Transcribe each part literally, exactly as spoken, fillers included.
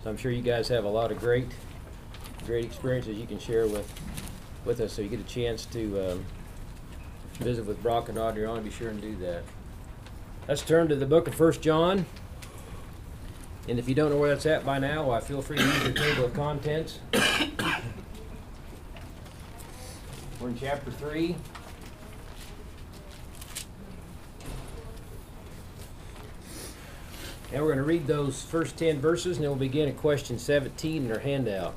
I'm sure you guys have a lot of great, great experiences you can share with, with us. So you get a chance to um, visit with Brock and Adriana. Be sure and do that. Let's turn to the book of First John. And if you don't know where that's at by now, well, feel free to use your table of contents. We're in chapter three. And we're going to read those first ten verses, and then we'll begin at question seventeen in our handout.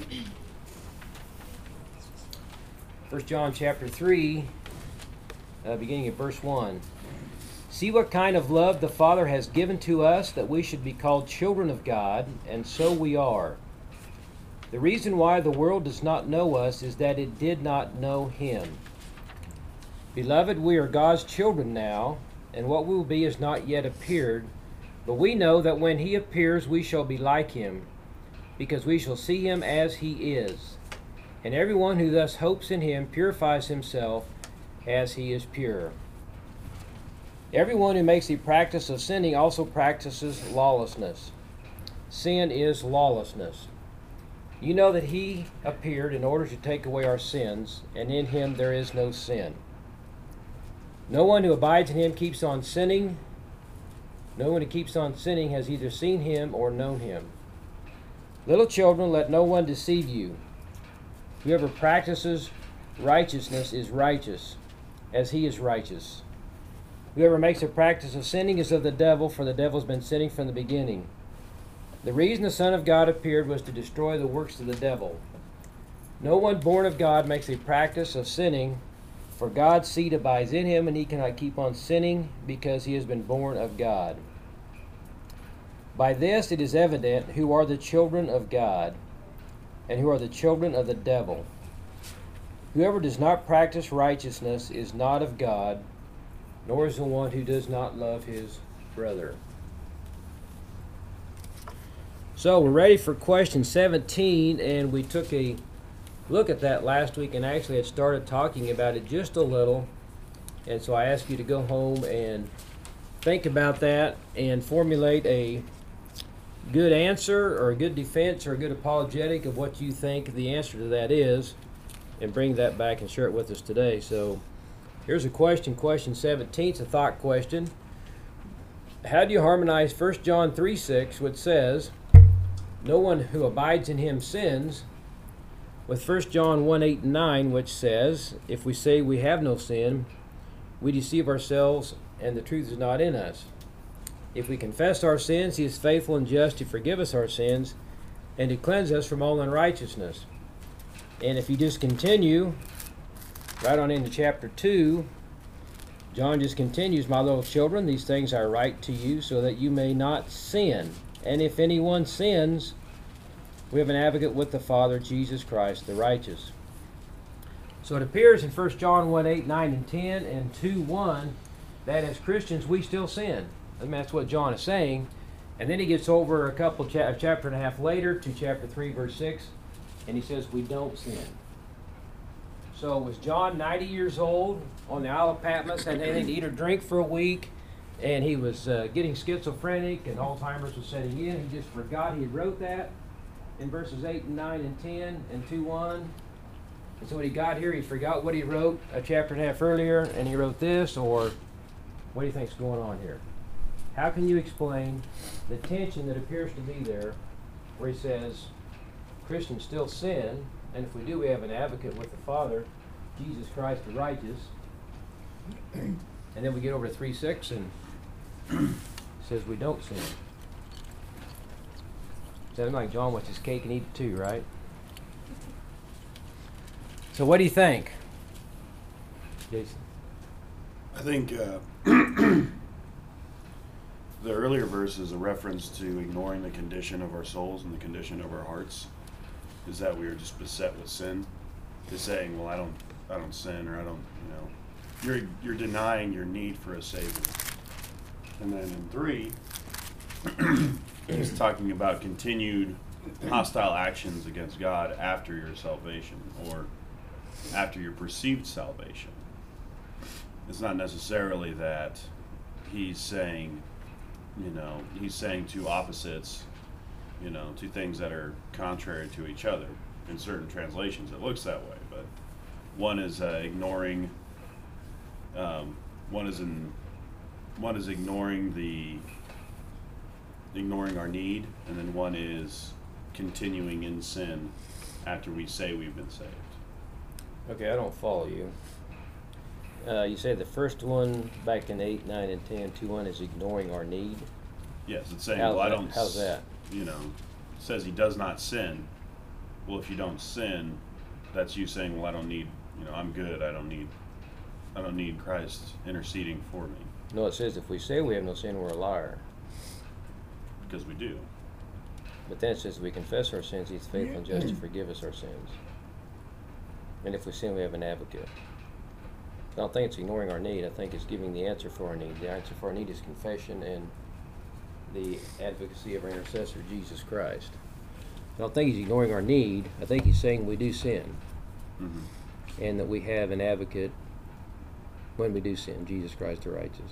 First John chapter three, uh, beginning at verse one. See what kind of love the Father has given to us, that we should be called children of God, and so we are. The reason why the world does not know us is that it did not know Him. Beloved, we are God's children now, and what we will be is not yet appeared. But we know that when He appears, we shall be like Him, because we shall see Him as He is. And everyone who thus hopes in Him purifies himself as He is pure. Everyone who makes a practice of sinning also practices lawlessness. Sin is lawlessness. You know that He appeared in order to take away our sins, and in Him there is no sin. No one who abides in Him keeps on sinning. No one who keeps on sinning has either seen Him or known Him. Little children, let no one deceive you. Whoever practices righteousness is righteous, as He is righteous. Whoever makes a practice of sinning is of the devil, for the devil has been sinning from the beginning. The reason the Son of God appeared was to destroy the works of the devil. No one born of God makes a practice of sinning, for God's seed abides in him, and he cannot keep on sinning because he has been born of God. By this it is evident who are the children of God, and who are the children of the devil. Whoever does not practice righteousness is not of God, nor is the one who does not love his brother. So we're ready for question seventeen, and we took a look at that last week and actually had started talking about it just a little. And so I ask you to go home and think about that and formulate a good answer or a good defense or a good apologetic of what you think the answer to that is, and bring that back and share it with us today. So here's a question, question seventeen. It's a thought question. How do you harmonize First John three six, which says, no one who abides in him sins, with First John one eight and nine, which says, if we say we have no sin, we deceive ourselves and the truth is not in us. If we confess our sins, he is faithful and just to forgive us our sins and to cleanse us from all unrighteousness. And if you just continue right on into chapter two, John just continues, my little children, these things I write to you so that you may not sin. And if anyone sins, we have an advocate with the Father, Jesus Christ, the righteous. So it appears in First John one eight, nine, and ten, and two one, that as Christians we still sin. I mean, that's what John is saying. And then he gets over a couple, cha- a chapter and a half later to chapter three, verse six, and he says we don't sin. So was John ninety years old on the Isle of Patmos, had anything to eat or drink for a week, and he was uh, getting schizophrenic and Alzheimer's was setting in. He just forgot he had wrote that in verses eight and nine and ten and two one. And so when he got here, he forgot what he wrote a chapter and a half earlier, and he wrote this, or what do you think's going on here? How can you explain the tension that appears to be there where he says Christians still sin, and if we do, we have an advocate with the Father, Jesus Christ the righteous. And then we get over to three six and it says we don't sin. Sounds like John wants his cake and eat it too, right? So what do you think, Jason? I think uh, the earlier verse is a reference to ignoring the condition of our souls and the condition of our hearts. Is that we are just beset with sin. Is saying, well, I don't, I don't sin, or I don't, you know, you're you're denying your need for a savior. And then in three, he's talking about continued hostile actions against God after your salvation, or after your perceived salvation. It's not necessarily that he's saying, you know, he's saying two opposites you know, two things that are contrary to each other. In certain translations, it looks that way, but one is uh, ignoring. Um, one is in. One is ignoring the. Ignoring our need, and then one is continuing in sin after we say we've been saved. Okay, I don't follow you. Uh, you say the first one back in eight, nine, and ten, two one is ignoring our need. Yes, it's saying, How's well, I that- don't. how's s- that? You know, it says he does not sin. Well, if you don't sin, that's you saying, well, I don't need. You know, I'm good. I don't need. I don't need Christ interceding for me, No, it says if we say we have no sin, we're a liar. because we do. But then it says if we confess our sins, he's faithful and just to forgive us our sins. And if we sin, we have an advocate. I don't think it's ignoring our need. I think it's giving the answer for our need. The answer for our need is confession and the advocacy of our intercessor, Jesus Christ. I don't think he's ignoring our need. I think he's saying we do sin Mm-hmm. and that we have an advocate when we do sin, Jesus Christ the righteous.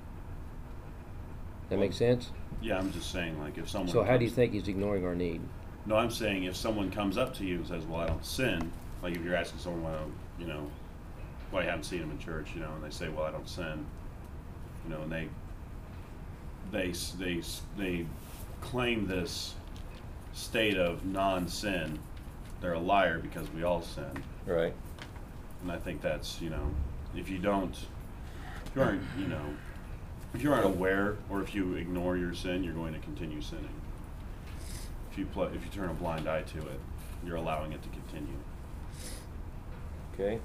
That Well, make sense? Yeah, I'm just saying, like, if someone. So how do you comes- think he's ignoring our need? No, I'm saying if someone comes up to you and says, well, I don't sin, like if you're asking someone, why don't, you know, why you haven't seen them in church, you know, and they say, well, I don't sin, you know, and they, they, s- they, s- they claim this state of non-sin, they're a liar because we all sin. Right. And I think that's, you know, if you don't, if you aren't, you know, if you aren't aware or if you ignore your sin, you're going to continue sinning. If you pl- if you turn a blind eye to it, you're allowing it to continue. Okay.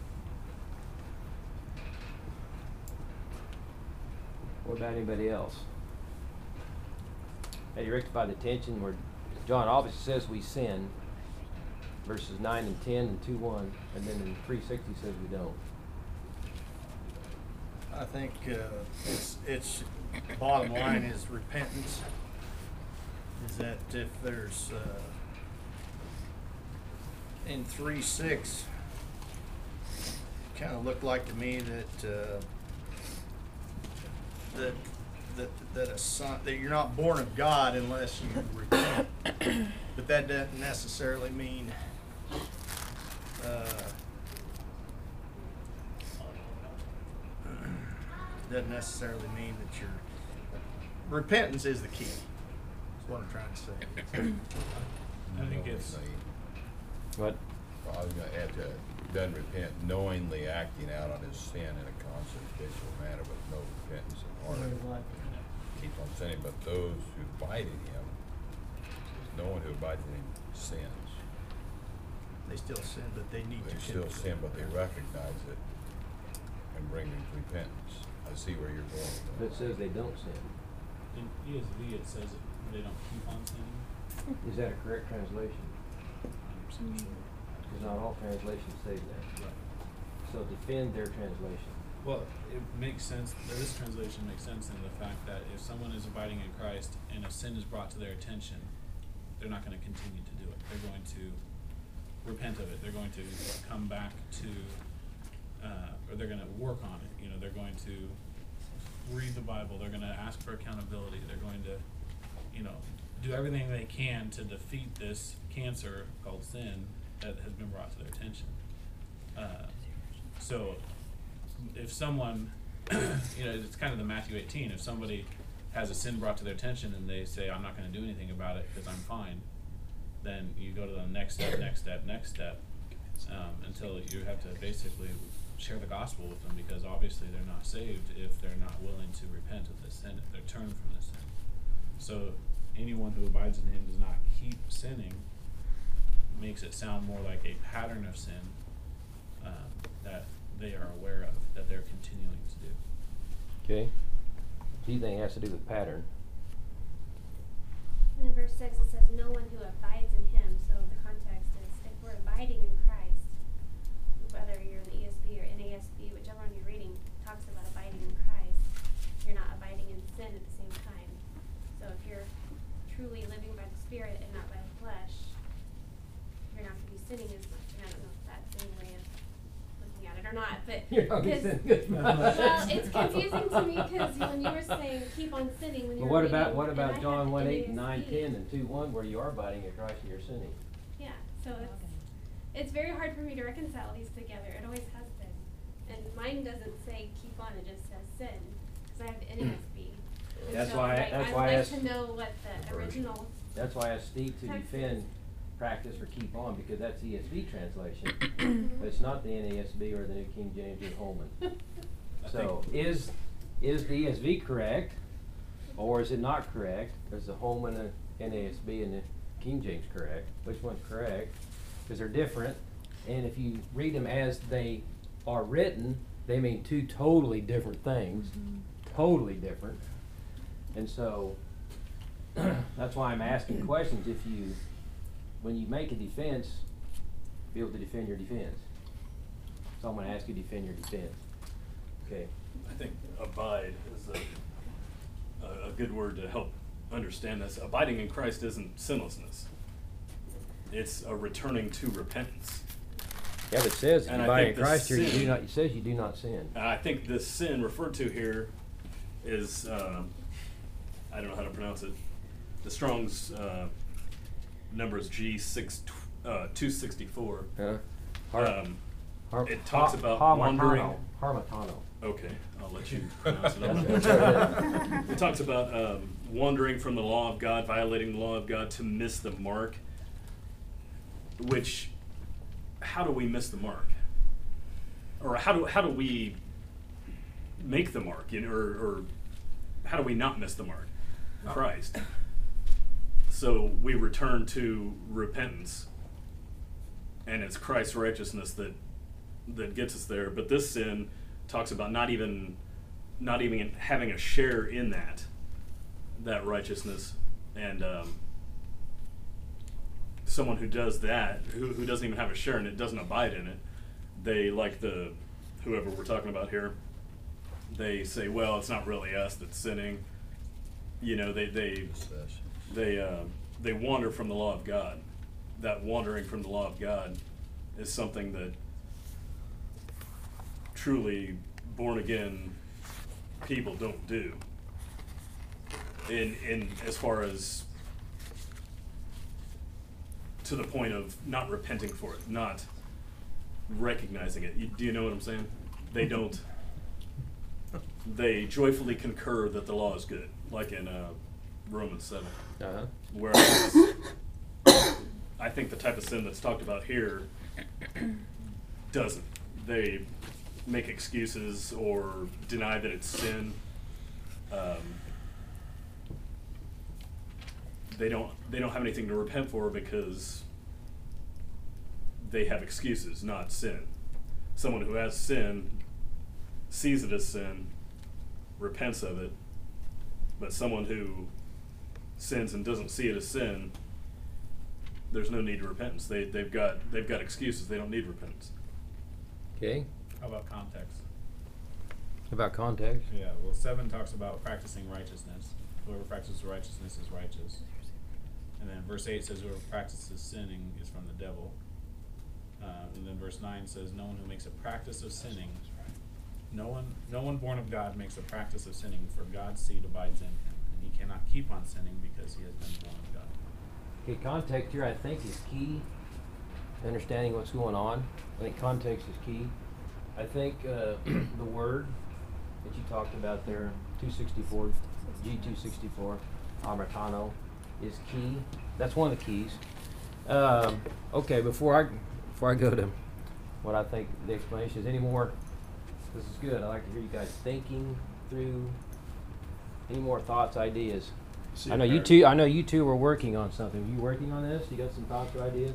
What about anybody else? How do you rectify the tension where John obviously says we sin, verses nine and ten and two one, and then in three sixty says we don't. I think uh, it's, it's, bottom line is repentance. Is that if there's, uh, in three six, kind of looked like to me that, uh, that, that, that a son, that you're not born of God unless you repent. But that doesn't necessarily mean, uh, doesn't necessarily mean that you're, repentance is the key, is what I'm trying to say. I think it's, What? I was gonna add to, it, doesn't repent knowingly acting out on his sin in a constant habitual manner with no repentance in heart. Keep on sinning, but those who abide in him, no one who abides in him sins. They still sin, but they need to. They still sin, but they recognize it and bring them to repentance. I see where you're going with But it that. says they don't sin. in E S V it says that they don't keep on sinning. Is that a correct translation? I'm percent sure. Because not all translations say that. Right. So defend their translation. Well, it makes sense. This translation makes sense in the fact that if someone is abiding in Christ and a sin is brought to their attention, they're not going to continue to do it. They're going to repent of it. They're going to come back to, uh, or they're going to work on it. You know, they're going to read the Bible. They're going to ask for accountability. They're going to, you know, do everything they can to defeat this cancer called sin that has been brought to their attention. Uh, so, if someone, you know, it's kind of the Matthew eighteen. If somebody has a sin brought to their attention and they say, "I'm not going to do anything about it because I'm fine," then you go to the next step, next step, next step, um, until you have to basically share the gospel with them, because obviously they're not saved if they're not willing to repent of this sin, if they're turned from this sin. So anyone who abides in him does not keep sinning makes it sound more like a pattern of sin um, that they are aware of, that they're continuing to do. Okay. So you think it has to do with pattern? And in verse six, it says, "No one who abides in him." So the context is, if we're abiding in Christ, whether you're in the E S V or N A S B, whichever one you're reading, talks about abiding in Christ. You're not abiding in sin at the same time. So if you're truly living by the Spirit and not by the flesh, you're not going to be sinning as much. And I don't know if that's any way of looking at it, or or not, but You're not because sinning good. well, it's confusing to me because when you were saying keep on sinning when you But were what about reading, what and I about had John the one eight N and A S nine B. ten and two one where you are abiding in Christ and you're sinning? Yeah, so it's it's very hard for me to reconcile these together. It always has been, and mine doesn't say keep on; it just says sin because I have the N A S B. And That's so, why I- like, that's I'd why I like asked- to know what the original. That's why I asked Steve to Text defend is. practice or keep on because that's E S V translation. But it's not the N A S B or the New King James or Holman. I So think- is is the E S V correct or is it not correct? Is the Holman and N A S B and the King James correct? Which one's correct? Because they're different. And if you read them as they are written, they mean two totally different things. Totally different. And so that's why I'm asking questions. If you, when you make a defense, be able to defend your defense. So I'm gonna ask you to defend your defense. Okay. I think abide is a, a, a good word to help understand this. Abiding in Christ isn't sinlessness. It's a returning to repentance. Yeah, but it says if And you I abide in think the Christ here, you sin- do not, it says you do not sin. And I think this sin referred to here is, um, I don't know how to pronounce it. The Strong's uh, number is G six uh, two sixty four. Huh? Har- Um, har- it talks ha- about harmatano. wandering. Harmatano. Okay, I'll let you pronounce it. That's right. It talks about um, wandering from the law of God, violating the law of God to miss the mark. Which, how do we miss the mark? Or how do how do we make the mark? You know, or, or how do we not miss the mark? Christ. So we return to repentance, and it's Christ's righteousness that that gets us there. But this sin talks about not even not even having a share in that that righteousness, and um, someone who does that, who who doesn't even have a share in it, doesn't abide in it. They, like the whoever we're talking about here, they say, well, it's not really us that's sinning. You know, they they they uh, they wander from the law of God. That wandering from the law of God is something that truly born again people don't do. In in as far as to the point of not repenting for it, not recognizing it. You, do you know what I'm saying? They don't. They joyfully concur that the law is good, like in uh, Romans seven. Uh-huh. Whereas I think the type of sin that's talked about here doesn't. They make excuses or deny that it's sin. Um, they don't. They don't have anything to repent for because they have excuses, not sin. Someone who has sin sees it as sin, repents of it, but someone who sins and doesn't see it as sin, there's no need to repentance. They they've got they've got excuses. They don't need repentance. Okay. How about context? About context. Yeah, well, seven talks about practicing righteousness. Whoever practices righteousness is righteous. And then verse eight says whoever practices sinning is from the devil. Uh, and then verse nine says no one who makes a practice of sinning, no one, no one born of God makes a practice of sinning, for God's seed abides in him, and he cannot keep on sinning because he has been born of God. Okay, context here I think is key to understanding what's going on. I think context is key. I think uh, the word that you talked about there, two sixty-four, G two sixty-four, Amertano, is key. That's one of the keys. Um, okay, before I before I go to what I think the explanation is, any more? This is good. I like to hear you guys thinking through. Any more thoughts, ideas? See I a know you par- two. I know you two were working on something. Are you working on this? You got some thoughts or ideas?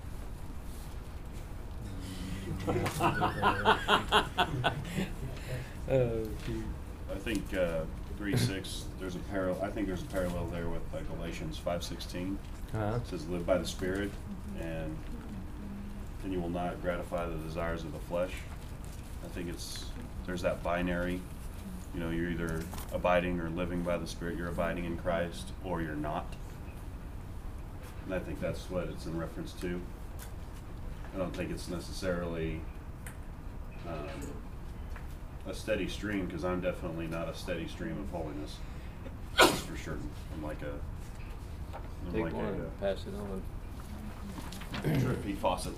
Oh, shoot. I think uh, three six. There's a parallel. I think there's a parallel there with uh, Galatians five sixteen. Uh-huh. It says, "Live by the Spirit, and then you will not gratify the desires of the flesh." I think it's there's that binary. You know, you're either abiding or living by the Spirit. You're abiding in Christ, or you're not. And I think that's what it's in reference to. I don't think it's necessarily um, a steady stream, because I'm definitely not a steady stream of holiness. That's for sure. I'm like a, I'm Take like one a, and pass it on. uh, Pete Fawcett.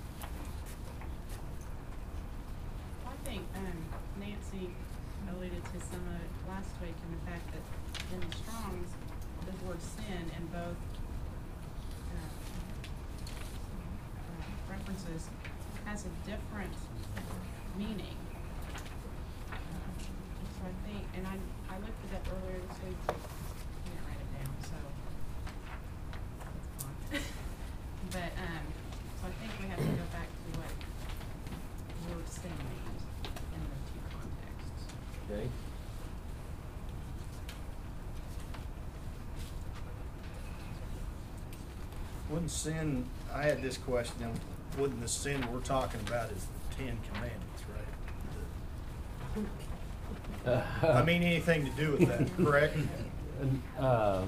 I think um, Nancy alluded to some of it last week in the fact that in the Strong's, the word sin in both uh, uh, references has a different meaning. Uh, so I think, and I, I looked it up earlier this week, but I didn't write it down, so it's gone. But, um, so I think we have to go back to what the word sin means in the two contexts. Okay. Wouldn't sin, I had this question, now, wouldn't the sin we're talking about is the Ten Commandments, right? The- I mean, anything to do with that, correct? Uh,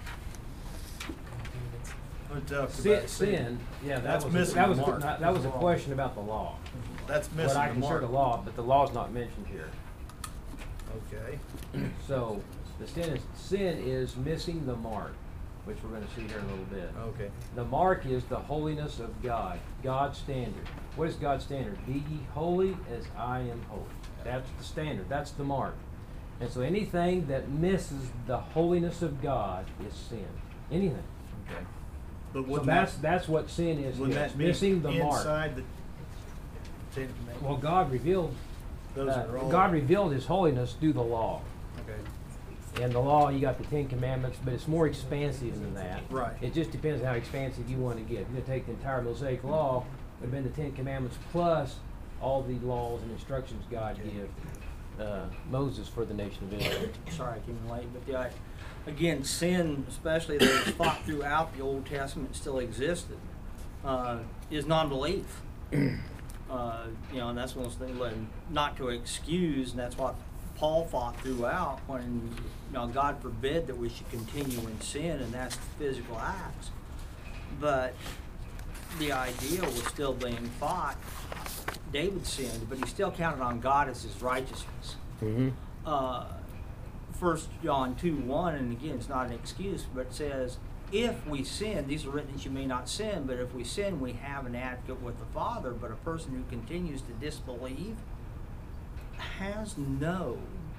We talked sin, about sin, yeah, that That's was, a- missing that the was, mark. not- that was a question about the law. That's What missing I the consider mark. the law, but the law's not mentioned here. Okay, So, the sin is, sin is missing the mark, which we're gonna see here in a little bit. okay. The mark is the holiness of God, God's standard. What is God's standard? Be ye holy as I am holy. That's the standard, that's the mark. And so anything that misses the holiness of God is sin. Anything. Okay. But So wouldn't that's, that, that's what sin is, wouldn't here. It's that be missing the mark. inside the Ten Commandments? Well, God revealed, Those uh, are all. God revealed His holiness through the law. Okay, In the law, you got the Ten Commandments, but it's more expansive than that. right. It just depends how expansive you want to get. If you're going to take the entire Mosaic Law, it would have been the Ten Commandments plus all the laws and instructions God gave uh, Moses for the nation of Israel. Sorry I came in late, but the, again, sin, especially that was fought throughout the Old Testament, still existed, uh, is non-belief. uh, you know, and that's one of those things, like, not to excuse, and that's what Paul fought throughout when, you know, God forbid that we should continue in sin, and that's physical acts. But the idea was still being fought. David sinned, but he still counted on God as his righteousness. Mm-hmm. Uh, First John two one, and again, it's not an excuse, but it says, if we sin, these are written that you may not sin, but if we sin, we have an advocate with the Father. But a person who continues to disbelieve has no.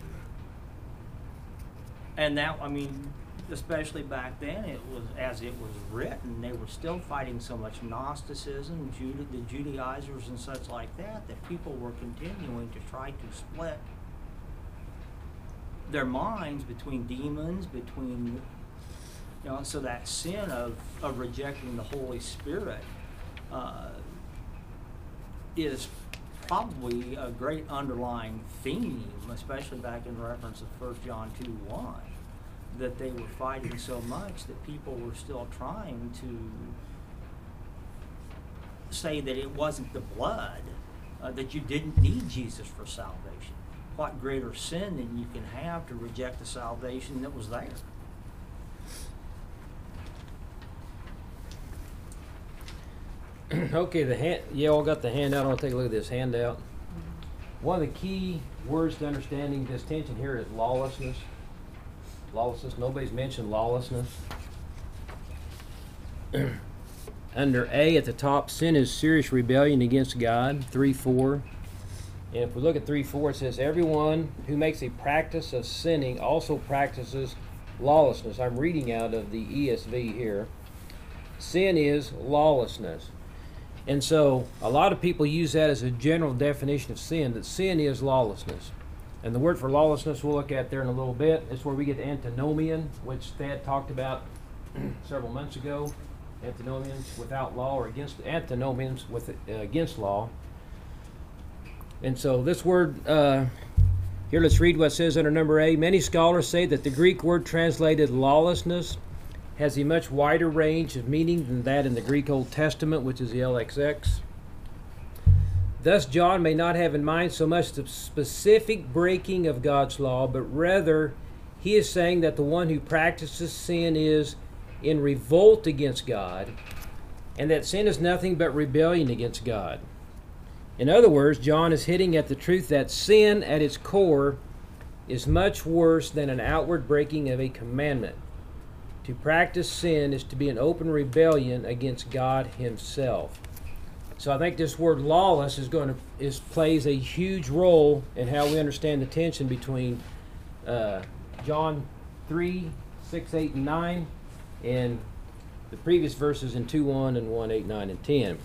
And that, I mean, especially back then, it was as it was written, they were still fighting so much Gnosticism, Juda, the Judaizers and such like that, that people were continuing to try to split their minds between demons, between, you know, so that sin of, of rejecting the Holy Spirit uh, is probably a great underlying theme, especially back in reference to First John two one, that they were fighting so much that people were still trying to say that it wasn't the blood, uh, that you didn't need Jesus for salvation. What greater sin than you can have to reject the salvation that was there? Okay, the hand, you all got the handout. I'll take a look at this handout. One of the key words to understanding this tension here is lawlessness. Lawlessness. Nobody's mentioned lawlessness. Under A at the top, sin is serious rebellion against God. three four. And if we look at three four, it says, everyone who makes a practice of sinning also practices lawlessness. I'm reading out of the E S V here. Sin is lawlessness. And so a lot of people use that as a general definition of sin, that sin is lawlessness. And the word for lawlessness we'll look at there in a little bit. It's where we get antinomian, which Thad talked about several months ago. Antinomians without law, or against antinomians with uh, against law. And so this word, uh, here let's read what it says under number A. Many scholars say that the Greek word translated lawlessness has a much wider range of meaning than that in the Greek Old Testament, which is the L X X. Thus, John may not have in mind so much the specific breaking of God's law, but rather he is saying that the one who practices sin is in revolt against God, and that sin is nothing but rebellion against God. In other words, John is hitting at the truth that sin at its core is much worse than an outward breaking of a commandment. To practice sin is to be an open rebellion against God Himself. So I think this word lawless is going to is plays a huge role in how we understand the tension between uh, John three, six, eight, and nine, and the previous verses in two one and one, eight, nine, and ten.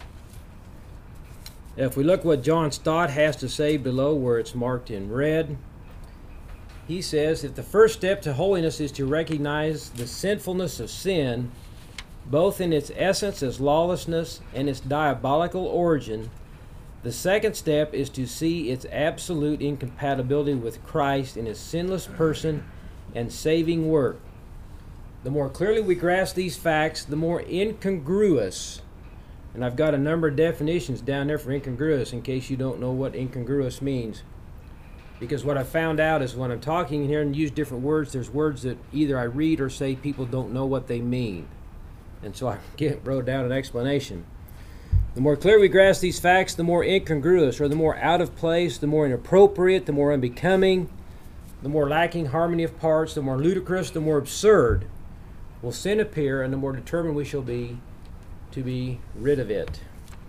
If we look what John Stott has to say below where it's marked in red, he says, if the first step to holiness is to recognize the sinfulness of sin, both in its essence as lawlessness and its diabolical origin, the second step is to see its absolute incompatibility with Christ in His sinless person and saving work. The more clearly we grasp these facts, the more incongruous, and I've got a number of definitions down there for incongruous in case you don't know what incongruous means. Because what I found out is when I'm talking here and use different words, there's words that either I read or say people don't know what they mean. And so I get, wrote down an explanation. The more clear we grasp these facts, the more incongruous, or the more out of place, the more inappropriate, the more unbecoming, the more lacking harmony of parts, the more ludicrous, the more absurd will sin appear, and the more determined we shall be to be rid of it.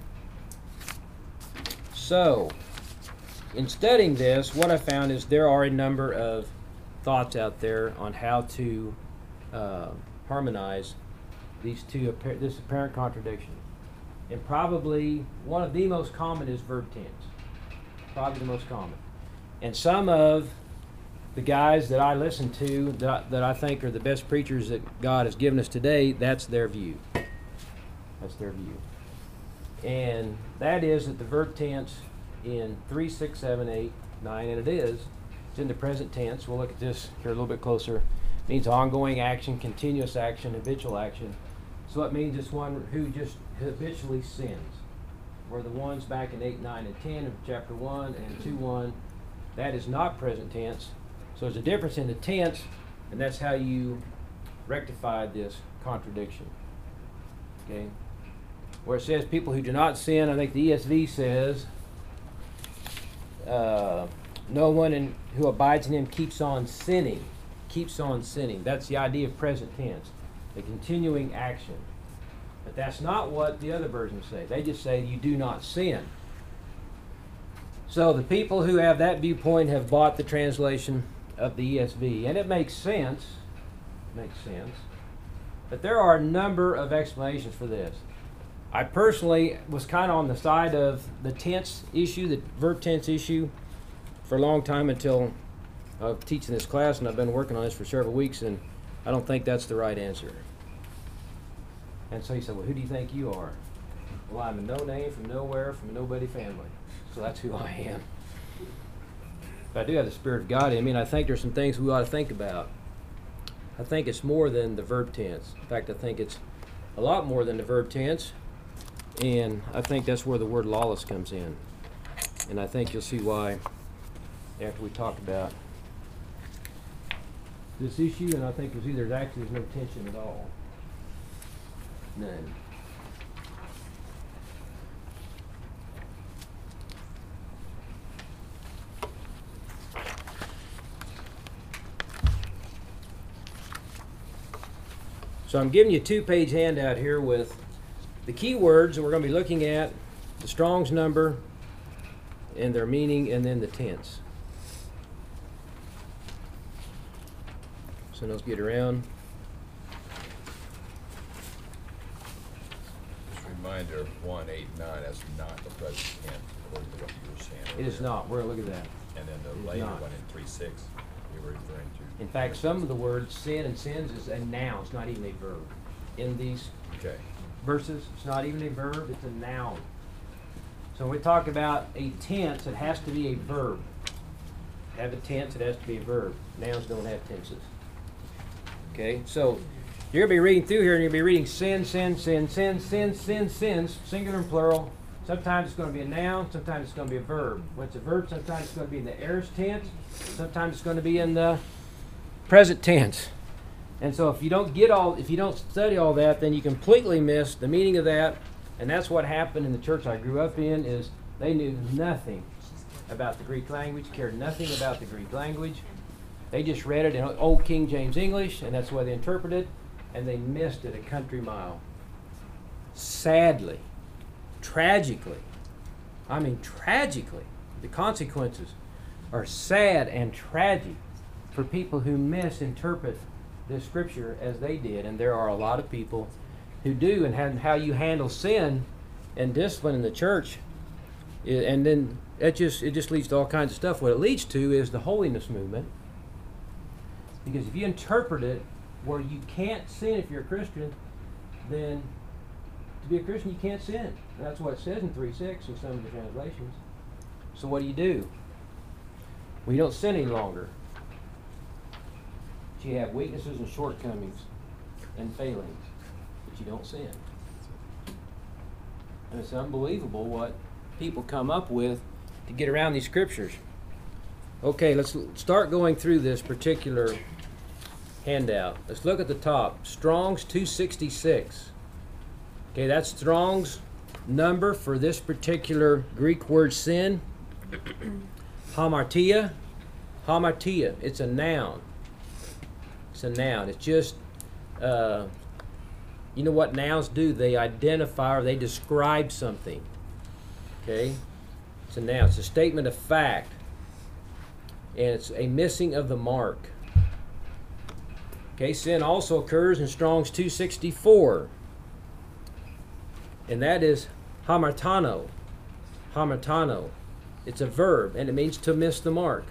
So, in studying this, what I found is there are a number of thoughts out there on how to uh, harmonize these two, this apparent contradiction. And probably one of the most common is verb tense. Probably the most common. And some of the guys that I listen to that I, that I think are the best preachers that God has given us today, that's their view. That's their view. And that is that the verb tense in three, six, seven, eight, nine, and it is, it's in the present tense. We'll look at this here a little bit closer. It means ongoing action, continuous action, habitual action. So it means it's one who just habitually sins. Where the ones back in eight, nine, and ten of chapter one and two one, that is not present tense. So there's a difference in the tense, and that's how you rectify this contradiction. Okay? Where it says people who do not sin, I think the E S V says, uh, no one in, who abides in Him keeps on sinning. Keeps on sinning. That's the idea of present tense. The continuing action. But that's not what the other versions say. They just say you do not sin. So the people who have that viewpoint have bought the translation of the E S V. And it makes sense. It makes sense. But there are a number of explanations for this. I personally was kind of on the side of the tense issue, the verb tense issue, for a long time until I was teaching this class, and I've been working on this for several weeks, and I don't think that's the right answer. And so he said, well, who do you think you are? Well, I'm a no name from nowhere, from a nobody family. So that's who I am. But I do have the Spirit of God in me, and I think there's some things we ought to think about. I think it's more than the verb tense. In fact, I think it's a lot more than the verb tense. And I think that's where the word lawless comes in. And I think you'll see why after we talk about this issue. And I think there's either actually there's no tension at all. None. So I'm giving you a two-page handout here with the key words that we're going to be looking at, the Strong's number, and their meaning, and then the tense. So let's get around. Just a reminder of one, eight, nine, that's not the present tense according to what you were saying. It is earlier. not. We're going to look at that. And then It is the later not. one in three, six, you were referring to. In fact, some of the words sin and sins is a noun. It's not even a verb. In these Okay. verses, it's not even a verb, it's a noun. So when we talk about a tense, it has to be a verb. To have a tense, it has to be a verb. Nouns don't have tenses. Okay, so you're going to be reading through here and you're going to be reading sin, sin, sin, sin, sin, sin, sins, singular and plural. Sometimes it's going to be a noun, sometimes it's going to be a verb. When it's a verb, sometimes it's going to be in the aorist tense, sometimes it's going to be in the present tense. And so if you don't get all, if you don't study all that, then you completely miss the meaning of that. And that's what happened in the church I grew up in, is They knew nothing about the Greek language, cared nothing about the Greek language. They just read it in old King James English, and that's the way they interpreted it, and they missed it a country mile. Sadly, tragically, I mean tragically, the consequences are sad and tragic for people who misinterpret this scripture as they did, and there are a lot of people who do, and how, how you handle sin and discipline in the church, i- and then it just it just leads to all kinds of stuff. What it leads to is the holiness movement, because if you interpret it where you can't sin if you're a Christian, then to be a Christian you can't sin. And that's what it says in three six in some of the translations. So what do you do? Well, you don't sin any longer. But you have weaknesses and shortcomings and failings, but you don't sin. And it's unbelievable what people come up with to get around these scriptures. Okay, let's l- start going through this particular handout. Let's look at the top. Strong's two sixty-six. Okay, that's Strong's number for this particular Greek word sin. Hamartia. Hamartia. It's a noun. It's a noun. It's just, uh, you know what nouns do? They identify or they describe something. Okay? It's a noun. It's a statement of fact. And it's a missing of the mark. Okay, sin also occurs in Strong's two sixty-four. And that is hamartano. Hamartano. It's a verb, and it means to miss the mark.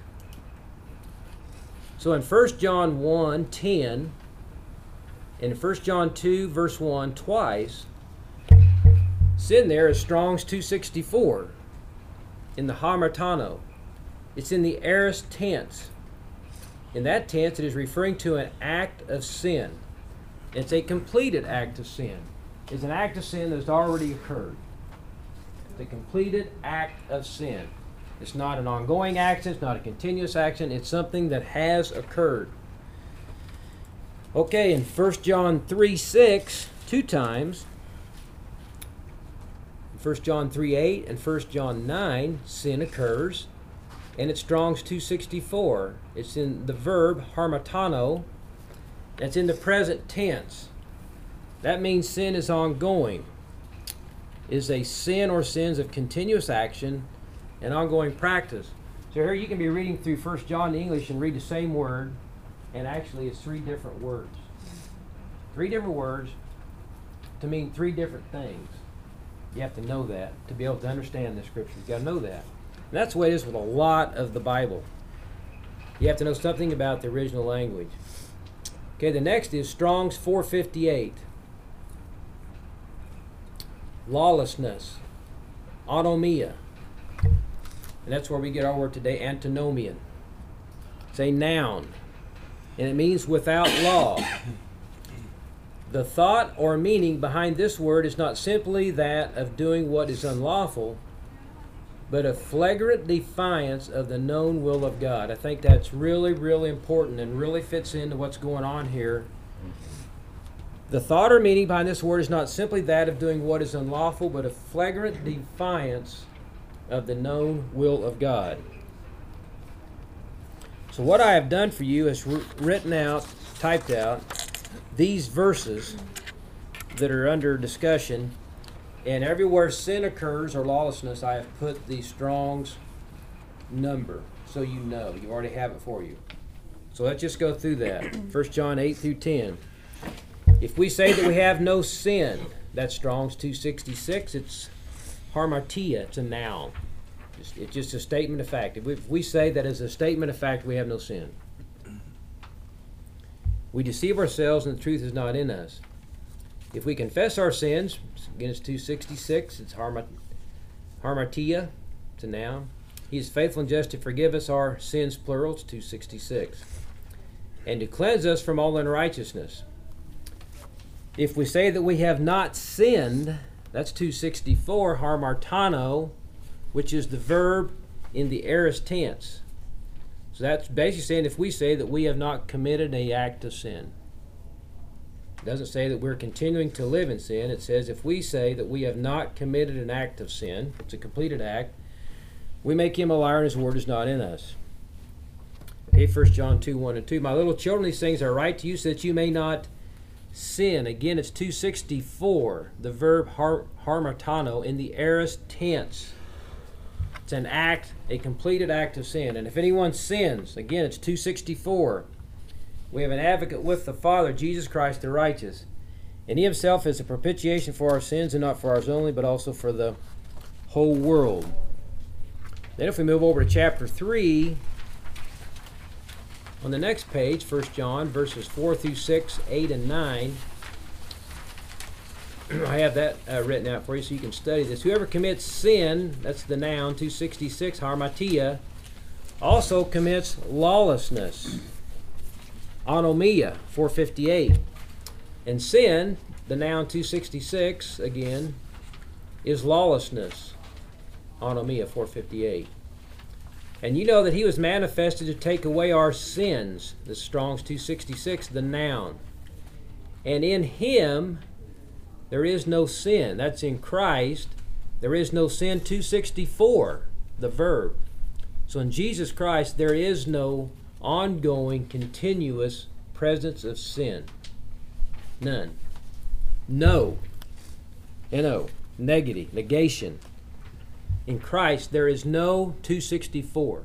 So in First John one ten, and in First John two, verse one, twice, sin there is Strong's two sixty-four in the hamartano. It's in the aorist tense. In that tense, it is referring to an act of sin. It's a completed act of sin. It's an act of sin that has already occurred. The completed act of sin. It's not an ongoing action. It's not a continuous action. It's something that has occurred. Okay, in First John three six, two times, First John three eight and First John nine, sin occurs, and it's Strong's two sixty-four. It's in the verb harmatano. It's in the present tense. That means sin is ongoing. It is a sin or sins of continuous action and ongoing practice. So here you can be reading through First John in English and read the same word, and actually it's three different words. Three different words to mean three different things. You have to know that to be able to understand the scripture. You've got to know that. And that's the way it is with a lot of the Bible. You have to know something about the original language. Okay, the next is Strong's four fifty-eight. Lawlessness. Anomia. And that's where we get our word today, antinomian. It's a noun, and it means without law. The thought or meaning behind this word is not simply that of doing what is unlawful, but a flagrant defiance of the known will of God. I think that's really, really important and really fits into what's going on here. The thought or meaning behind this word is not simply that of doing what is unlawful, but a flagrant defiance of the known will of God. So what I have done for you is written out, typed out, these verses that are under discussion, and everywhere sin occurs or lawlessness, I have put the Strong's number, so you know. You already have it for you. So let's just go through that. First John eight through ten. If we say that we have no sin, that's Strong's two sixty-six. It's harmartia. It's a noun. It's, it's just a statement of fact. If we, if we say that as a statement of fact, we have no sin. We deceive ourselves and the truth is not in us. If we confess our sins, again it's two sixty-six, it's harma, harmartia, it's a noun. He is faithful and just to forgive us our sins, plural, it's two sixty-six. And to cleanse us from all unrighteousness. If we say that we have not sinned, that's two sixty-four, harmartano, which is the verb in the aorist tense. So that's basically saying if we say that we have not committed an act of sin. It doesn't say that we're continuing to live in sin. It says if we say that we have not committed an act of sin, it's a completed act, we make him a liar and his word is not in us. Okay, First John two, one and two. My little children, these things I write to you so that you may not sin. Again, it's two sixty-four, the verb har- harmatano in the aorist tense. It's an act, a completed act of sin. And if anyone sins, again, it's two sixty-four. We have an advocate with the Father, Jesus Christ the righteous. And he himself is a propitiation for our sins, and not for ours only, but also for the whole world. Then if we move over to chapter three, on the next page, First John, verses four through six, eight, and nine, I have that uh, written out for you so you can study this. Whoever commits sin, that's the noun, two sixty-six, harmatia, also commits lawlessness, anomia, four fifty-eight. And sin, the noun two sixty-six, again, is lawlessness, anomia, four fifty-eight. And you know that he was manifested to take away our sins, the Strong's two sixty-six, the noun. And in him there is no sin. That's in Christ. There is no sin, two sixty-four, the verb. So in Jesus Christ there is no ongoing, continuous presence of sin. None. No. N O. Negative. Negation. In Christ there is no two sixty-four.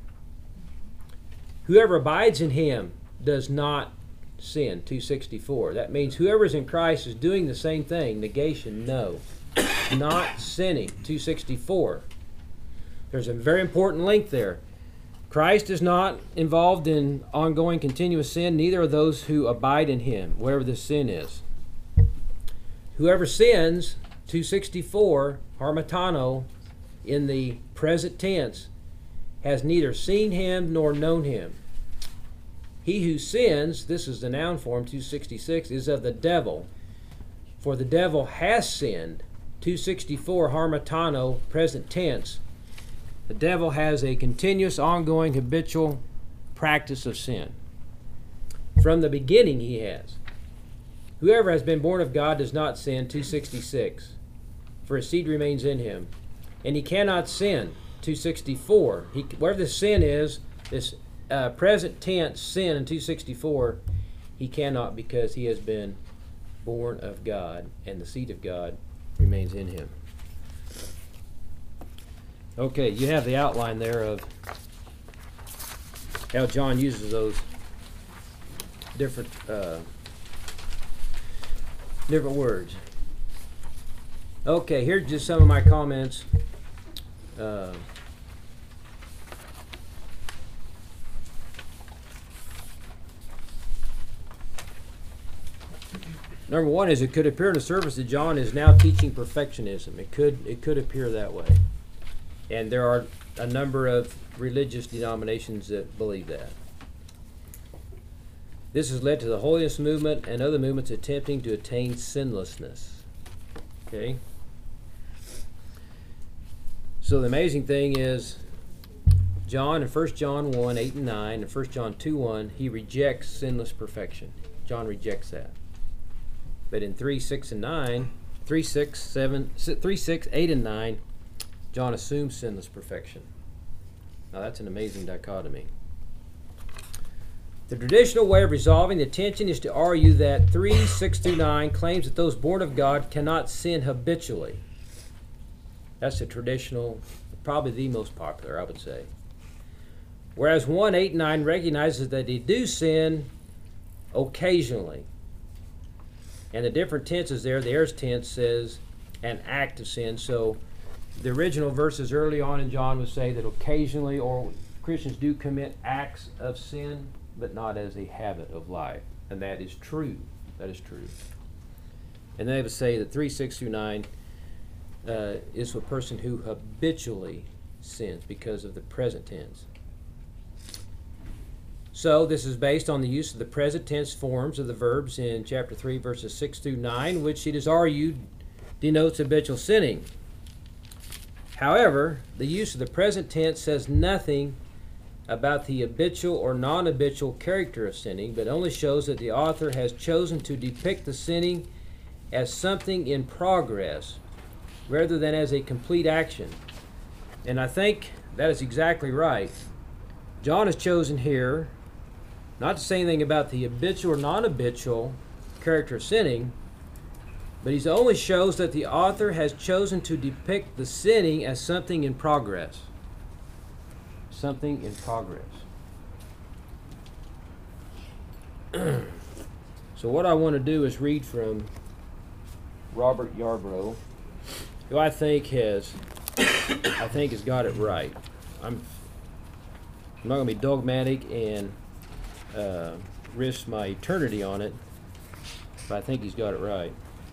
Whoever abides in him does not sin, two sixty-four. That means whoever is in Christ is doing the same thing. Negation, no. Not sinning, two sixty-four. There's a very important link there. Christ is not involved in ongoing continuous sin, neither are those who abide in him, whatever the sin is. Whoever sins, two sixty-four, harmatano, in the present tense, has neither seen him nor known him. He who sins, this is the noun form, two sixty-six, is of the devil. For the devil has sinned, two sixty-four, harmatano, present tense. The devil has a continuous, ongoing, habitual practice of sin. From the beginning he has. Whoever has been born of God does not sin, two sixty-six, for his seed remains in him. And he cannot sin, two sixty-four. He, whatever the sin is, this uh, present tense sin in two sixty-four, he cannot because he has been born of God, and the seed of God remains in him. Okay, you have the outline there of how John uses those different uh, different words. Okay, here's just some of my comments. Uh, number one is it could appear in the surface that John is now teaching perfectionism. It could it could appear that way. And there are a number of religious denominations that believe that. This has led to the holiness movement and other movements attempting to attain sinlessness. Okay? So the amazing thing is, John in First John one, eight and nine, and First John two, one, he rejects sinless perfection. John rejects that. But in three, six, and nine, three, six, seven, three, six, eight, and nine, John assumes sinless perfection. Now that's an amazing dichotomy. The traditional way of resolving the tension is to argue that three, six through nine claims that those born of God cannot sin habitually. That's the traditional, probably the most popular, I would say. Whereas one, eight, and nine recognizes that they do sin occasionally. And the different tenses there, the aorist tense says an act of sin. So the original verses early on in John would say that occasionally, or Christians do commit acts of sin, but not as a habit of life. And that is true. That is true. And they would say that three, six through nine uh, is a person who habitually sins because of the present tense. So this is based on the use of the present tense forms of the verbs in chapter three, verses six through nine, which it is argued denotes habitual sinning. However, the use of the present tense says nothing about the habitual or non-habitual character of sinning, but only shows that the author has chosen to depict the sinning as something in progress rather than as a complete action. And I think that is exactly right. John has chosen here not to say anything about the habitual or non-habitual character of sinning, but he only shows that the author has chosen to depict the sinning as something in progress. Something in progress. So what I want to do is read from Robert Yarbrough, who I think has, I think has got it right. I'm, I'm not going to be dogmatic and uh, risk my eternity on it, but I think he's got it right.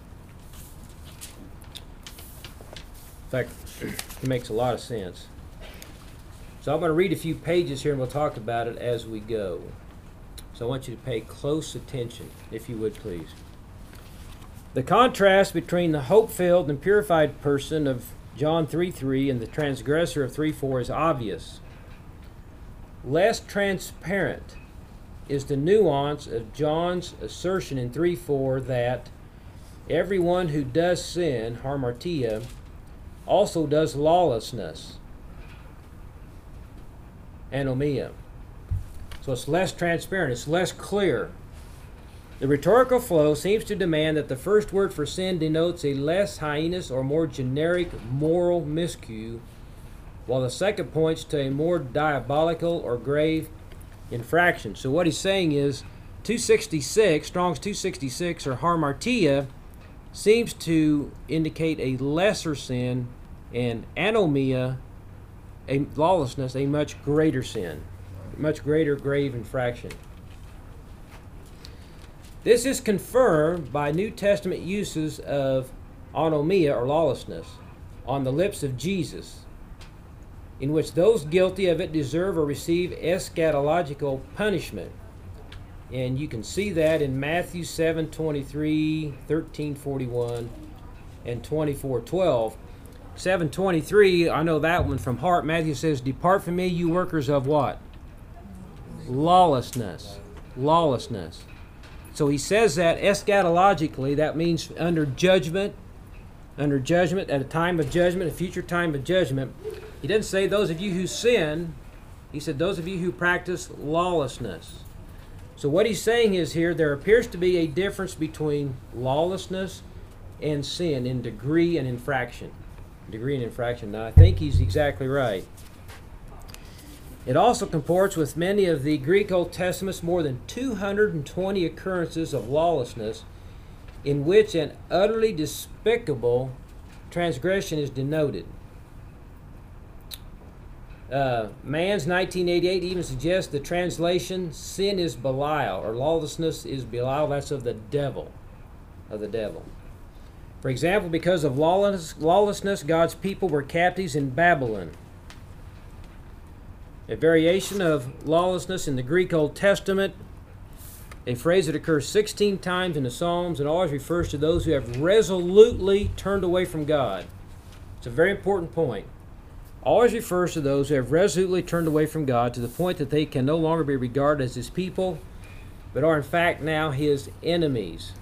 In fact, it makes a lot of sense. So I'm going to read a few pages here and we'll talk about it as we go. So I want you to pay close attention, if you would please. The contrast between the hope-filled and purified person of John three three and the transgressor of three four is obvious. Less transparent is the nuance of John's assertion in three four that everyone who does sin, hamartia, also does lawlessness, anomia. So it's less transparent, it's less clear. The rhetorical flow seems to demand that the first word for sin denotes a less heinous or more generic moral miscue, while the second points to a more diabolical or grave infraction. So what he's saying is two sixty-six, Strong's two sixty-six, or hamartia, seems to indicate a lesser sin, and anomia, a lawlessness, a much greater sin, much greater grave infraction. This is confirmed by New Testament uses of anomia, or lawlessness, on the lips of Jesus, in which those guilty of it deserve or receive eschatological punishment. And you can see that in Matthew seven twenty-three, thirteen forty-one, and twenty-four twelve. seven twenty-three, I know that one from heart. Matthew says, "Depart from me, you workers of what? Lawlessness." Lawlessness. So he says that eschatologically, that means under judgment, under judgment, at a time of judgment, a future time of judgment. He didn't say those of you who sin. He said those of you who practice lawlessness. So what he's saying is here, there appears to be a difference between lawlessness and sin in degree and infraction. Degree and infraction. Now, I think he's exactly right. It also comports with many of the Greek Old Testament's more than two hundred twenty occurrences of lawlessness in which an utterly despicable transgression is denoted. Uh, Man's nineteen eighty-eight even suggests the translation, sin is Belial, or lawlessness is Belial. That's of the devil, of the devil. For example, because of lawless, lawlessness, God's people were captives in Babylon. A variation of lawlessness in the Greek Old Testament, a phrase that occurs sixteen times in the Psalms and always refers to those who have resolutely turned away from God. It's a very important point. Always refers to those who have resolutely turned away from God to the point that they can no longer be regarded as His people, but are in fact now His enemies.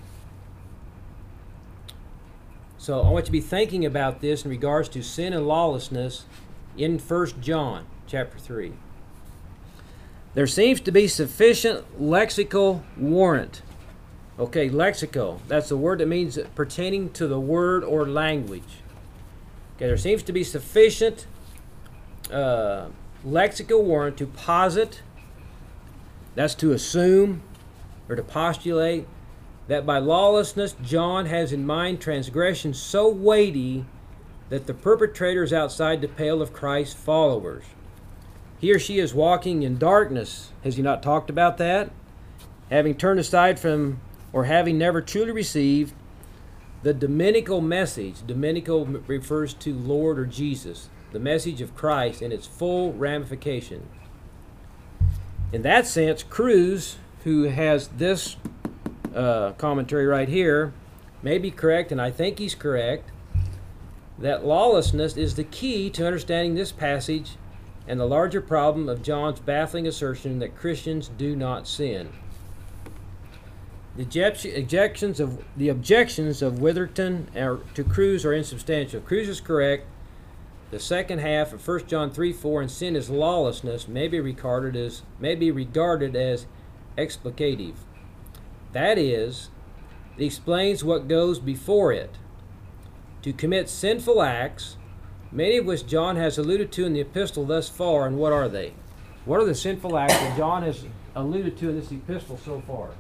So I want you to be thinking about this in regards to sin and lawlessness in First John chapter three. There seems to be sufficient lexical warrant. Okay, lexical, that's the word that means pertaining to the word or language. Okay, there seems to be sufficient uh, lexical warrant to posit, that's to assume or to postulate, that by lawlessness John has in mind transgression so weighty that the perpetrator is outside the pale of Christ's followers. He or she is walking in darkness. Has he not talked about that? Having turned aside from, or having never truly received, the Dominical message. Dominical refers to Lord or Jesus. The message of Christ in its full ramification. In that sense, Cruz, who has this uh, commentary right here, may be correct, and I think he's correct, that lawlessness is the key to understanding this passage and the larger problem of John's baffling assertion that Christians do not sin. The objec- objections of the objections of Witherton are, to Cruz are insubstantial. Cruz is correct. The second half of First John three four, and sin is lawlessness, may be regarded as may be regarded as explicative. That is, it explains what goes before it. To commit sinful acts, many of which John has alluded to in the epistle thus far, and what are they? What are the sinful acts that John has alluded to in this epistle so far?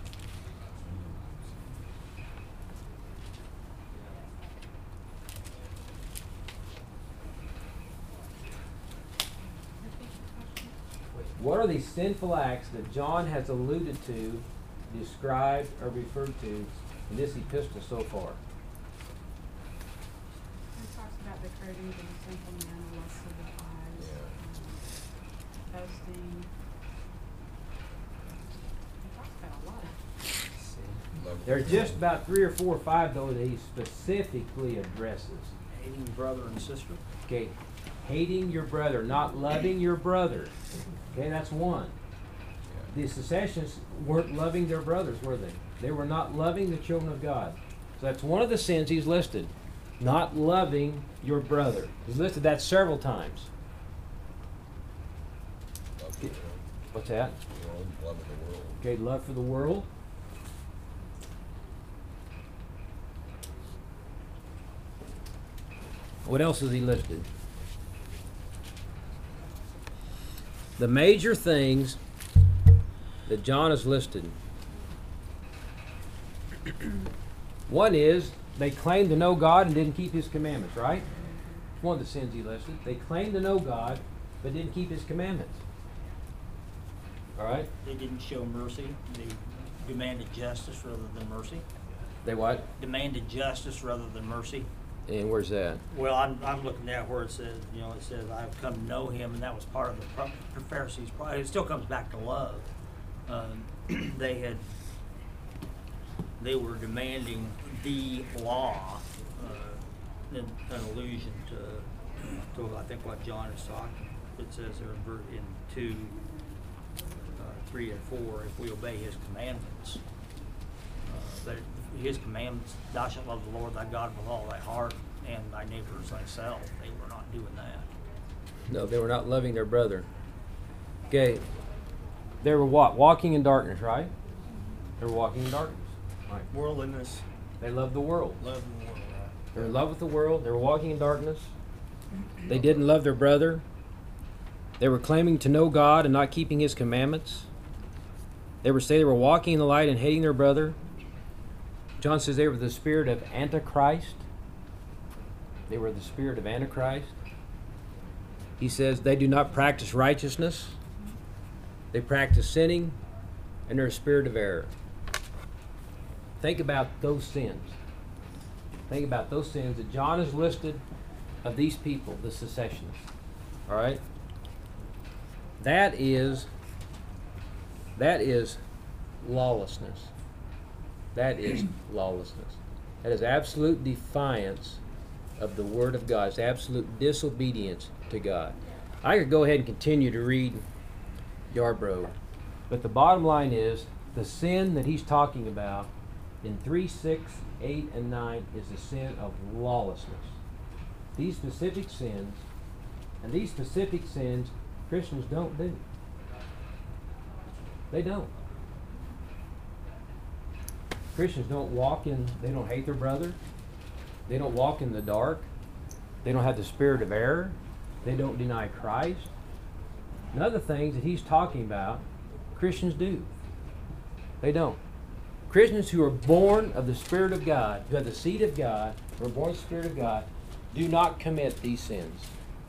What are these sinful acts that John has alluded to, described, or referred to in this epistle so far? It talks about the cravings of the sinful man, the lust of the eyes, um, boasting. It talks about a lot of. Love There are just about three or four or five, though, that he specifically addresses. Hating brother and sister. Okay, hating your brother, not loving your brother. Okay, that's one. The secessionists weren't loving their brothers, were they? They were not loving the children of God. So that's one of the sins he's listed. Not loving your brother. He's listed that several times. Love the world. What's that? World, love of the world. Okay, love for the world. What else is he listed? The major things that John has listed. One is they claimed to know God and didn't keep His commandments, right? One of the sins he listed. They claimed to know God but didn't keep His commandments. All right? They didn't show mercy. They demanded justice rather than mercy. They what? Demanded justice rather than mercy. And where's that? Well, I'm, I'm looking at where it says, you know, it says, I've come to know Him, and that was part of the pro- the Pharisees' pride. It still comes back to love. Um, they had, they were demanding the law, uh, in, an allusion to, to I think what John is talking. It says there in, ver- in two, uh, three and four, if we obey His commandments. Uh, that His commandments, thou shalt love the Lord thy God with all thy heart and thy neighbor as thyself. They were not doing that. No, they were not loving their brother. Okay. They were what? Walking in darkness, right? They were walking in darkness. Right. Worldliness, They loved the world. love the world. They were in love with the world. They were walking in darkness. They didn't love their brother. They were claiming to know God and not keeping His commandments. They were saying they were walking in the light and hating their brother. John says they were the spirit of Antichrist. They were the spirit of Antichrist. He says they do not practice righteousness. They practice sinning, and they're a spirit of error. Think about those sins. Think about those sins that John has listed of these people, the secessionists. All right? That is, that is lawlessness. That is lawlessness. That is absolute defiance of the Word of God. It's absolute disobedience to God. I could go ahead and continue to read Yarbrough, but the bottom line is the sin that he's talking about in three, six, eight, and nine is the sin of lawlessness. These specific sins, and these specific sins, Christians don't do. They don't. Christians don't walk in, they don't hate their brother. They don't walk in the dark. They don't have the spirit of error. They don't deny Christ. None of the things that he's talking about, Christians do. They don't. Christians who are born of the Spirit of God, who have the seed of God, who are born of the Spirit of God, do not commit these sins.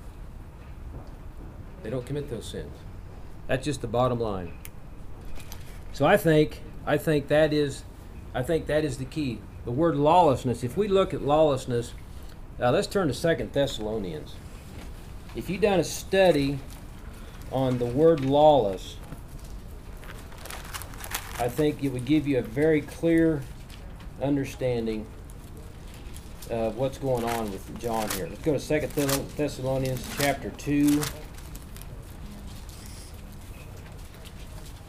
They don't commit those sins. That's just the bottom line. So I think, I think that is, I think that is the key. The word lawlessness. If we look at lawlessness, now let's turn to Second Thessalonians. If you've done a study on the word lawless, I think it would give you a very clear understanding of what's going on with John here. Let's go to Second Thessalonians chapter two.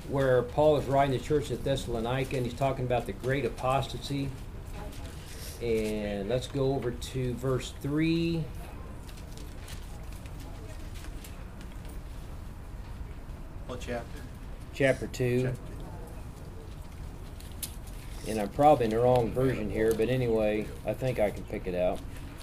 where Paul is writing the church at Thessalonica, and he's talking about the great apostasy. And let's go over to verse three. What chapter? Chapter two. Chapter And I'm probably in the wrong version here, but anyway, I think I can pick it out.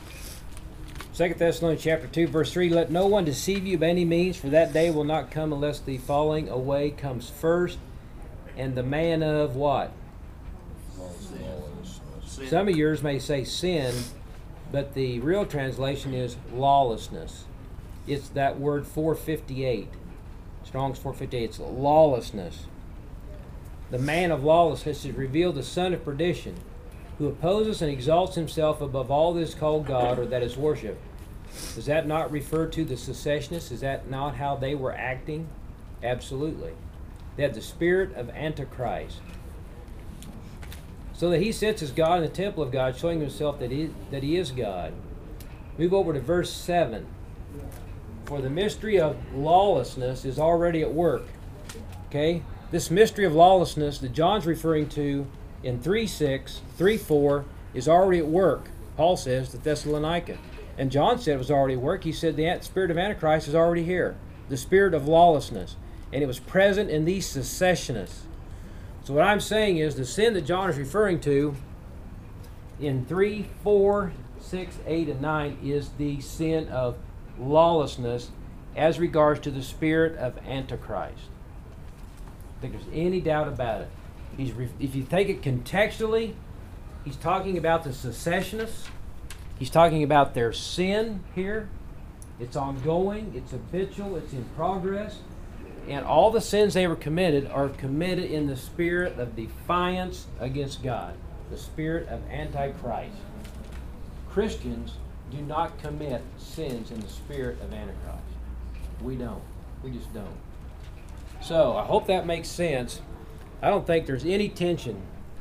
Second Thessalonians chapter two, verse three, let no one deceive you by any means, for that day will not come unless the falling away comes first, and the man of what? Lawlessness. Sin. Some of yours may say sin, but the real translation is lawlessness. It's that word four fifty-eight. Strong's four fifty-eight. It's lawlessness. The man of lawlessness is revealed, the son of perdition, who opposes and exalts himself above all that is called God or that is worshipped. Does that not refer to the secessionists? Is that not how they were acting? Absolutely. They had the spirit of Antichrist. So that he sits as God in the temple of God, showing himself that he, that he is God. Move over to verse seven. For the mystery of lawlessness is already at work. Okay? This mystery of lawlessness that John's referring to in three six, three four is already at work, Paul says to Thessalonica. And John said it was already at work. He said the spirit of Antichrist is already here. The spirit of lawlessness. And it was present in these secessionists. So what I'm saying is the sin that John is referring to in three, four, six, eight, and nine is the sin of lawlessness as regards to the spirit of Antichrist. I think there's any doubt about it. He's re- if you take it contextually, he's talking about the secessionists. He's talking about their sin here. It's ongoing, it's habitual, it's in progress. And all the sins they were committed are committed in the spirit of defiance against God, the spirit of Antichrist. Christians do not commit sins in the spirit of Antichrist. We don't. We just don't. So, I hope that makes sense. I don't think there's any tension,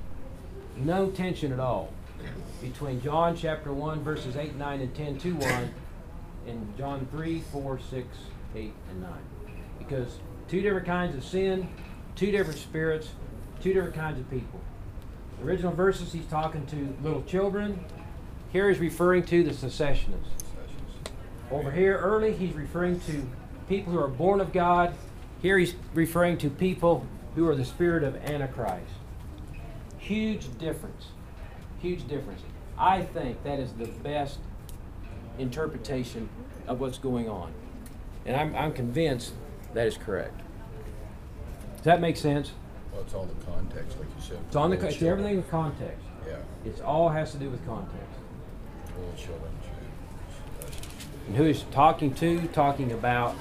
no tension at all, between John chapter one, verses eight, nine, and ten to one, and John three, four, six, eight, and nine. Because two different kinds of sin, two different spirits, two different kinds of people. The original verses, he's talking to little children. Here he's referring to the secessionists. Over here, early, he's referring to people who are born of God. Here he's referring to people who are the spirit of Antichrist. Huge difference. Huge difference. I think that is the best interpretation of what's going on. And I'm, I'm convinced that is correct. Does that make sense? Well, it's all the context, like you said. It's on the Little it's children. everything with context. Yeah. It's all has to do with context. Little children, too. And who he's talking to, talking about.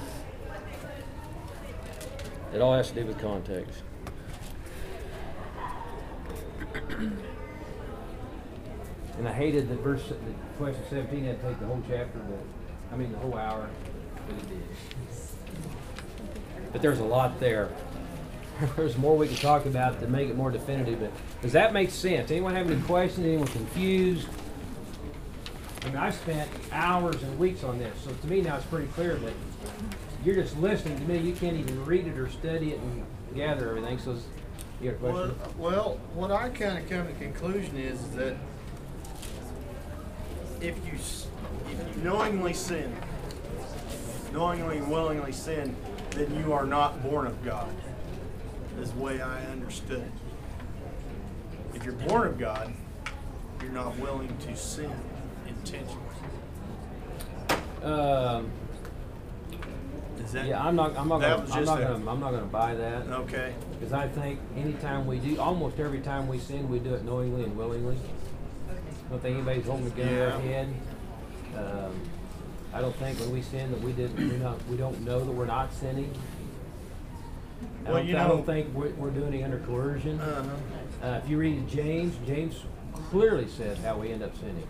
It all has to do with context. And I hated that verse, the question seventeen had to take the whole chapter, but I mean the whole hour, but it did. But there's a lot there. There's more we can talk about to make it more definitive. But does that make sense? Anyone have any questions? Anyone confused? I mean, I spent hours and weeks on this, so to me now it's pretty clear that you're just listening to me. You can't even read it or study it and gather everything. So, it's- you got a Well, question? well, what I kind of come to conclusion is that if you s- if you knowingly sin, knowingly and willingly sin, then you are not born of God. Is the way I understood it. If you're born of God, you're not willing to sin intentionally. Um, Is that yeah, I'm not. I'm not That gonna. was I'm just not a- gonna. I'm not gonna buy that. okay? Because I think anytime we do, almost every time we sin, we do it knowingly and willingly. I don't think anybody's holding a gun to our Yeah. head. Um, I don't think when we sin that we didn't, we not, we don't know that we're not sinning. I Well, don't, you I don't know- think we're, we're doing it under coercion. Uh-huh. Uh, if you read James, James clearly says how we end up sinning.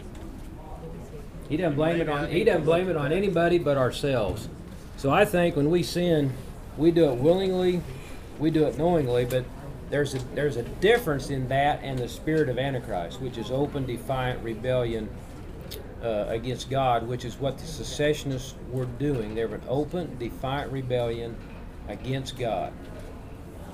He doesn't blame it Maybe I on. need He to doesn't blame look it at on that. anybody but ourselves. So I think when we sin, we do it willingly, we do it knowingly. But there's a there's a difference in that and the spirit of Antichrist, which is open, defiant rebellion uh, against God, which is what the secessionists were doing. They were an open, defiant rebellion against God.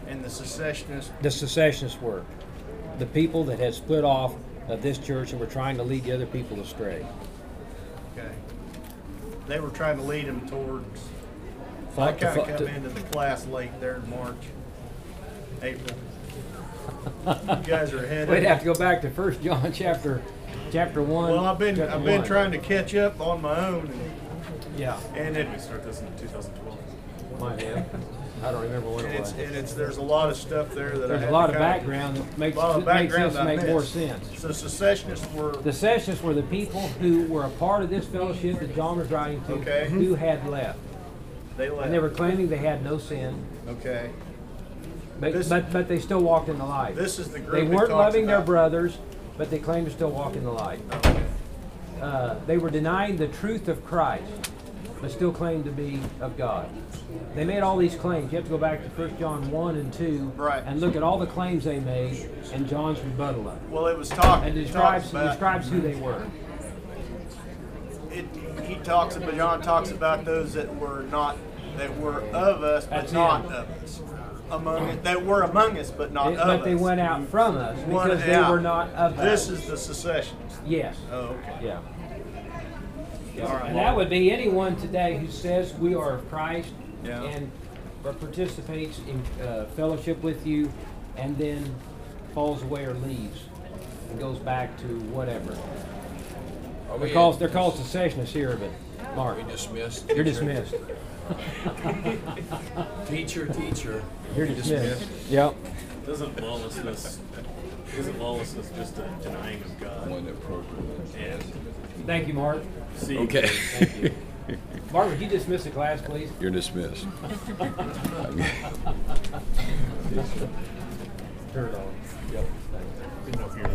And the secessionists, The secessionists were the people that had split off of this church and were trying to lead the other people astray. okay, they were trying to lead them towards. I Fought to- kind of fought come to- into the class late there in March, April. You guys are ahead. We'd of have to go back to First John chapter, chapter one. Well, I've been chapter I've been one. trying to catch up on my own, and, Yeah, and it Did we start this in two thousand twelve? might have. I don't remember what and it it's was. and it's there's a lot of stuff there that I There's had a lot to of kinda- background that makes, a lot of makes background this I make more missed. sense. So secessionists were The secessionists were the people who were a part of this fellowship that John was writing to, Okay. who had left. they left. And they were claiming they had no sin, okay. but, This- but, but they still walked in the light. This is the group They that weren't talks loving their about- brothers, but they claimed to still walk in the light. Okay. Uh, they were denying the truth of Christ, but still claimed to be of God. They made all these claims. You have to go back to First John one and two Right. and look at all the claims they made and John's rebuttal of it. Well, it was talk. And it describes, talks about, describes who they were. It, he talks about John talks about those that were not that were of us but That's not him. of us. Among it, that were among us but not They- of but us. they went out from us One because they out. were not of This us. is the secessionists. Yes. Oh, okay. Yeah. Yeah. All right. And that would be anyone today who says we are of Christ Yeah. and or participates in uh, fellowship with you and then falls away or leaves and goes back to whatever. Are They're we called, they're called secessionists here, but Mark, we dismissed? you're dismissed. Teacher, teacher. You're dismissed. Yep. Doesn't lawlessness, isn't lawlessness just a denying of God? One that broke. And Thank you, Mark. see, Okay. Thank you. Mark, would you dismiss the class, please? You're dismissed. Turn it on. Yep. Thanks. didn't know if you were